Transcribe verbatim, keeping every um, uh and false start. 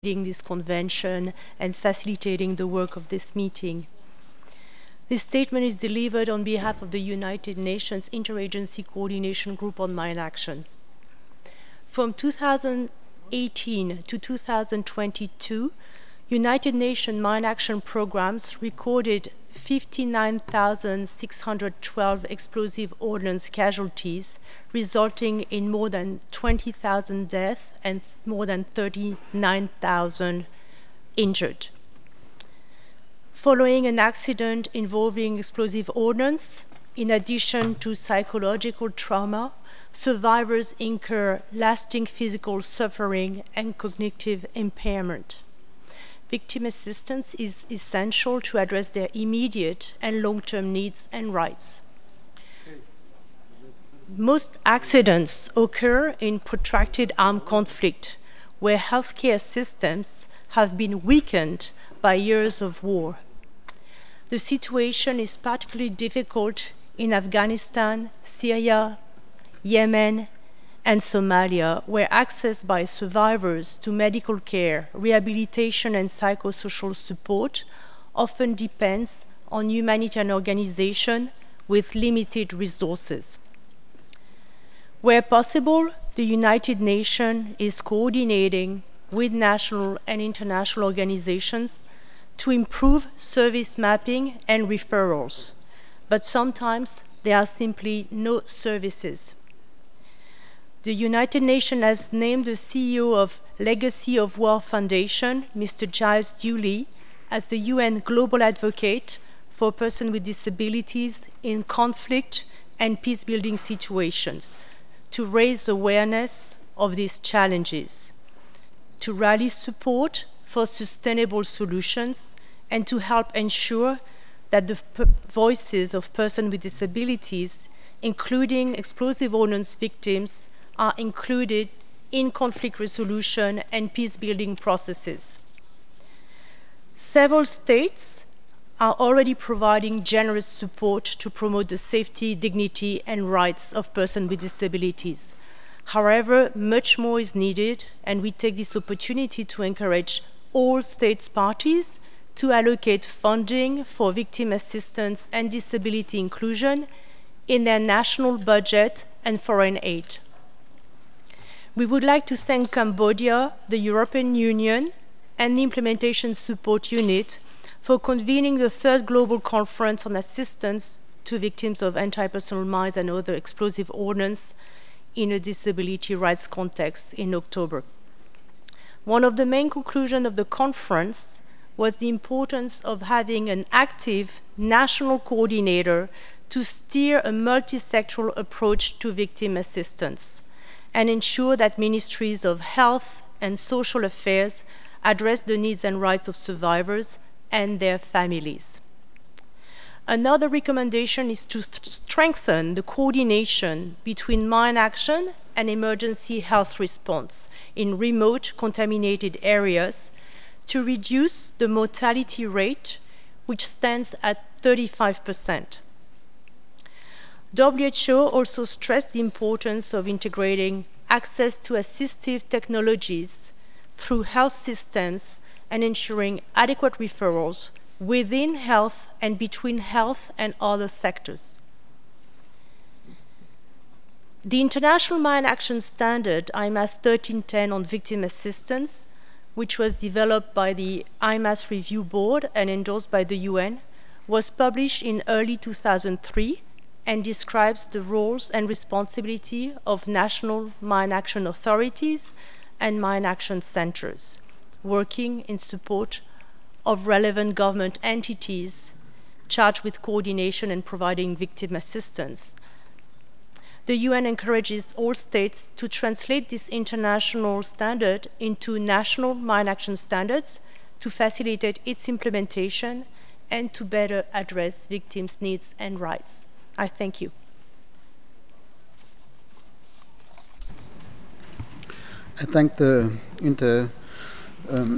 this convention and facilitating the work of this meeting. This statement is delivered on behalf of the United Nations Interagency Coordination Group on Mine Action. From two thousand eighteen to two thousand twenty-two, United Nations Mine Action Programs recorded fifty-nine thousand six hundred twelve explosive ordnance casualties, resulting in more than twenty thousand deaths and more than thirty-nine thousand injured. Following an accident involving explosive ordnance, in addition to psychological trauma, survivors incur lasting physical suffering and cognitive impairment. Victim assistance is essential to address their immediate and long-term needs and rights. Most accidents occur in protracted armed conflict, where healthcare systems have been weakened by years of war. The situation is particularly difficult in Afghanistan, Syria, Yemen, and Somalia, where access by survivors to medical care, rehabilitation, and psychosocial support often depends on humanitarian organizations with limited resources. Where possible, the United Nations is coordinating with national and international organizations to improve service mapping and referrals, but sometimes there are simply no services. The United Nations has named the C E O of Legacy of War Foundation, Mister Giles Dewley, as the U N Global Advocate for persons with disabilities in conflict and peace-building situations, to raise awareness of these challenges, to rally support for sustainable solutions, and to help ensure that the voices of persons with disabilities, including explosive ordnance victims, are included in conflict resolution and peace-building processes. Several states are already providing generous support to promote the safety, dignity, and rights of persons with disabilities. However, much more is needed, and we take this opportunity to encourage all states parties to allocate funding for victim assistance and disability inclusion in their national budget and foreign aid. We would like to thank Cambodia, the European Union, and the Implementation Support Unit for convening the third Global Conference on Assistance to Victims of Anti-Personnel Mines and Other Explosive Ordnance in a disability rights context in October. One of the main conclusions of the conference was the importance of having an active national coordinator to steer a multi-sectoral approach to victim assistance and ensure that ministries of health and social affairs address the needs and rights of survivors and their families. Another recommendation is to strengthen the coordination between mine action and emergency health response in remote contaminated areas to reduce the mortality rate, which stands at thirty-five percent. W H O also stressed the importance of integrating access to assistive technologies through health systems and ensuring adequate referrals within health and between health and other sectors. The International Mine Action Standard, I M A S thirteen ten on victim assistance, which was developed by the I M A S Review Board and endorsed by the U N, was published in early two thousand three and describes the roles and responsibility of national mine action authorities and mine action centers, working in support of relevant government entities charged with coordination and providing victim assistance. The U N encourages all states to translate this international standard into national mine action standards to facilitate its implementation and to better address victims' needs and rights. I thank you. I thank the inter um,